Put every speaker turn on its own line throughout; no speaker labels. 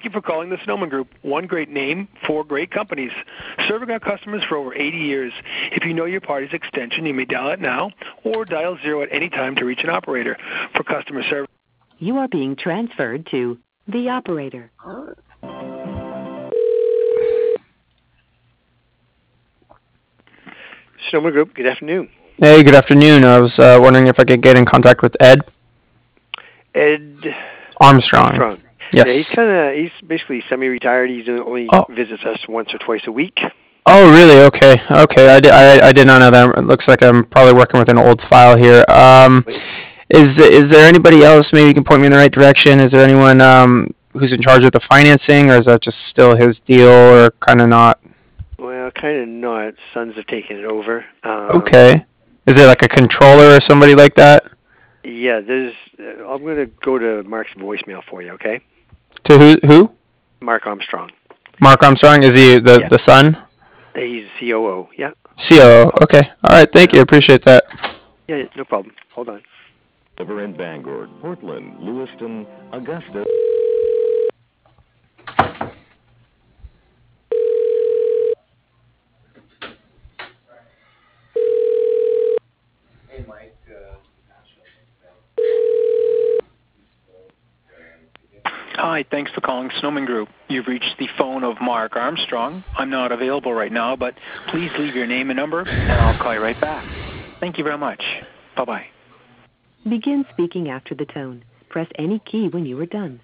you for calling the Snowman Group. One great name, four great companies. Serving our customers for over 80 years. If you know your party's extension, you may dial it now or dial 0 at any time to reach an operator. For customer service.
You are being transferred to the operator.
Snowman Group, good afternoon.
Hey, good afternoon. I was wondering if I could get in contact with Ed.
Ed
Armstrong. Yes.
Yeah, he's basically semi-retired. He only visits us once or twice a week.
Oh, really? Okay. I did not know that. It looks like I'm probably working with an old file here. Is there anybody else? Maybe you can point me in the right direction. Is there anyone who's in charge of the financing, or is that just still his deal, or kind of not?
Well, kind of not. Sons have taken it over.
Okay. Is there like a controller or somebody like that?
Yeah, I'm going to go to Mark's voicemail for you, okay?
To who?
Mark Armstrong.
Mark Armstrong? Is he the son?
He's COO, yeah.
COO, okay. All right, thank you. Appreciate that.
Yeah, no problem. Hold on.
Over in Bangor, Portland, Lewiston, Augusta.
Hi, thanks for calling Snowman Group. You've reached the phone of Mark Armstrong. I'm not available right now, but please leave your name and number, and I'll call you right back. Thank you very much. Bye-bye.
Begin speaking after the tone. Press any key when you are done.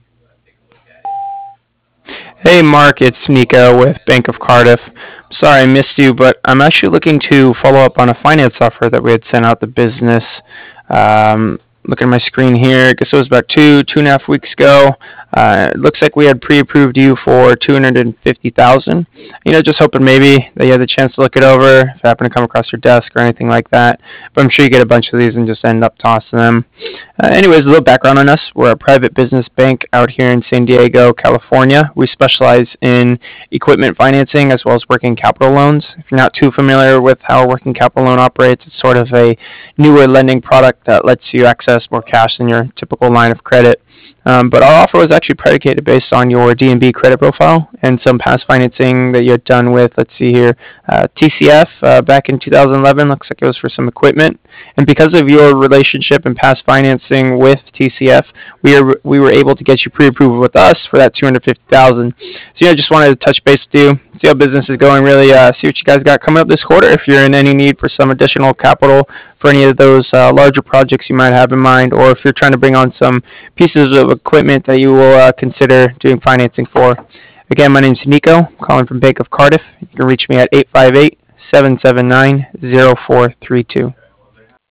Hey, Mark, it's Nico with Bank of Cardiff. Sorry I missed you, but I'm actually looking to follow up on a finance offer that we had sent out the business. Looking at my screen here, I guess it was about two and a half weeks ago. It looks like we had pre-approved you for $250,000. Just hoping maybe that you had the chance to look it over, if it happened to come across your desk or anything like that. But I'm sure you get a bunch of these and just end up tossing them. Anyways, a little background on us. We're a private business bank out here in San Diego, California. We specialize in equipment financing as well as working capital loans. If you're not too familiar with how a working capital loan operates, it's sort of a newer lending product that lets you access more cash than your typical line of credit. But our offer was actually predicated based on your D&B credit profile and some past financing that you had done with, let's see here, TCF back in 2011. Looks like it was for some equipment. And because of your relationship and past financing with TCF, we were able to get you pre-approved with us for that $250,000. So I just wanted to touch base with you, see how business is going, really see what you guys got coming up this quarter. If you're in any need for some additional capital for any of those larger projects you might have in mind, or if you're trying to bring on some pieces of equipment that you will consider doing financing for. Again, my name is Nico, calling from Bank of Cardiff. You can reach me at 858-779-0432.